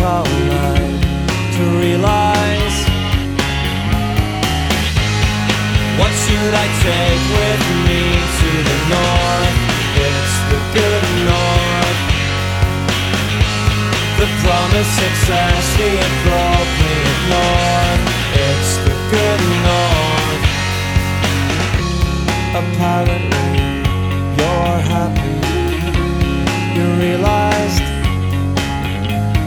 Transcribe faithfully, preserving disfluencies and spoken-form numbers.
call life to realize. What should I take with me to the north? It's the good north. The promised success, the appropriate north. It's the good north. A pilot